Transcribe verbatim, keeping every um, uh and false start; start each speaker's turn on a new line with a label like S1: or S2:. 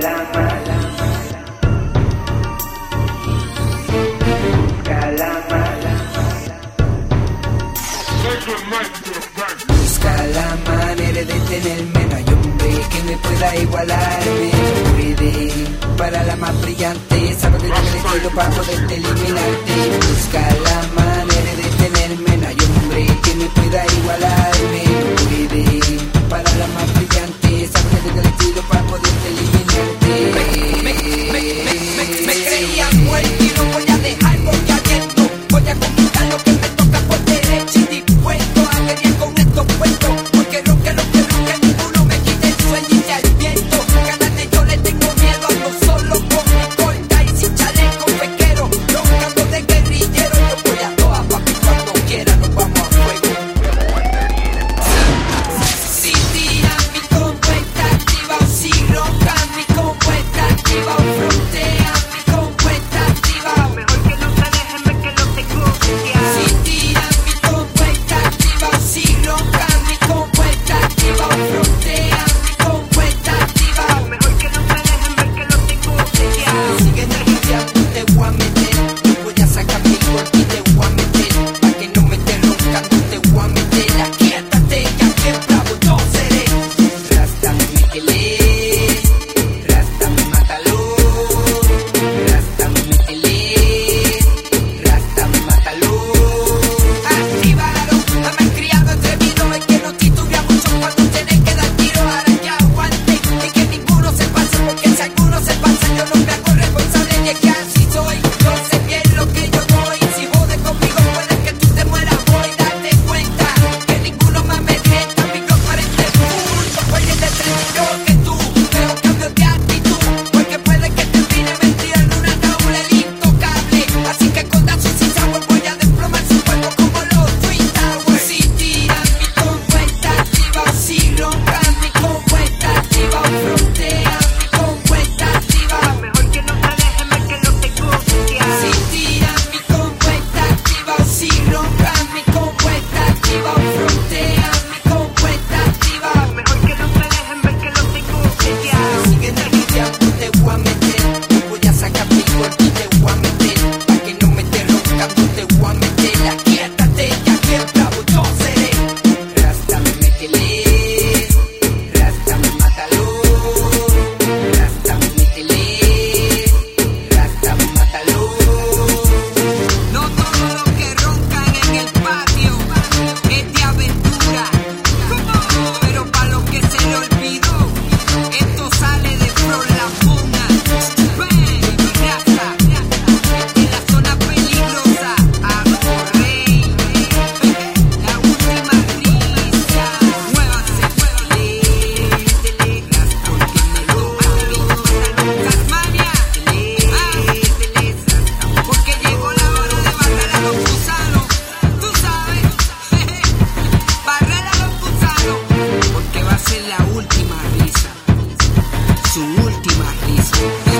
S1: Busca la manera de tenerme, no hay hombre que me pueda igualarme. No puede, para la más brillante, sabe que tengo el estilo para poderte eliminarte. Busca la manera de tenerme, no hay hombre que me pueda igualarme. No puede, para la más brillante, sabe que tengo el estilo para poderte eliminarte.
S2: Me, me, me, me, me, me creía muerto y no voy a dejar porque abierto. Voy a comunicar lo que me toca por derecho y dispuesto a venir con estos puestos. Porque lo que lo que lo que ninguno me quite el sueño y ya el viento. Ganarle yo le tengo miedo, ando solo con mi corta y sin chaleco pequero. Roncando de guerrillero, yo voy a todas papi cuando quiera nos vamos a fuego. Si tiran mi combo está activa o si roncan mi combo está activa o frontean mi combo está activa. Mejor que no se dejen ver que lo tengo ya. Si tiran mi combo está activa o si roncan mi combo está activa o frontean mi combo está activa. Mejor que no se dejen ver que lo tengo ya. Sigue nervioso, te voy a meter. Yo voy a sacar mi corte y te voy a meter. Pa' que no me estés roncando te voy a meter. Aquíétate que aquí en bravo yo seré. Rasta me métele, Rasta me mátalo, Rasta me métele, Rasta me mátalo. Activaron, a me criado atrevido, es que no titubea mucho cuando tienen que dar tiro. Ahora que aguante y que ninguno se pase, porque si alguno se pasa yo no me hago responsable y es que así soy. Yo sé bien lo que yo doy, si jodes conmigo puede que tú te mueras hoy. Date cuenta que ninguno más me renta, mi comparente full, oye de tres yo que tú, pero cambio de actitud, porque puede que termine mentira en una jaula el intocable. Así que con Dazo y sin sabor voy a desplomar su cuerpo como los Twin Towers. Si tiran mi combo está activa o si roncan mi combo está activa o frontean mi combo está activa. Mejor que no se dejen ver que lo tengo ya. Si tiran mi combo está activa o si roncan mi combo está activa o frontean mi combo está activa. Mejor que no se dejen ver que lo tengo ya. Sigue nervioso, te voy a meter. Yo voy a sacar mi corte y te voy a meter. Pa' que no me estés roncando te voy a meter. Aquíétate que aquí en bravo yo seré. Rasta me métele, Rasta me mátalo, Rasta me métele, Rasta me mátalo. No todo lo que roncan en el patio es de aventura, pero pa' lo que se le olvidó, esto sale de Flor La Puna. Raza, en la zona peligrosa, a correr, la última risa. Muévanse, métele, Rasta, porque me toca a mí. Tasmania, métele, Rasta, porque llegó la hora de barrer a los gusanos. Tú sabes, barrer a los gusanos, porque va a ser la última risa, su última risa.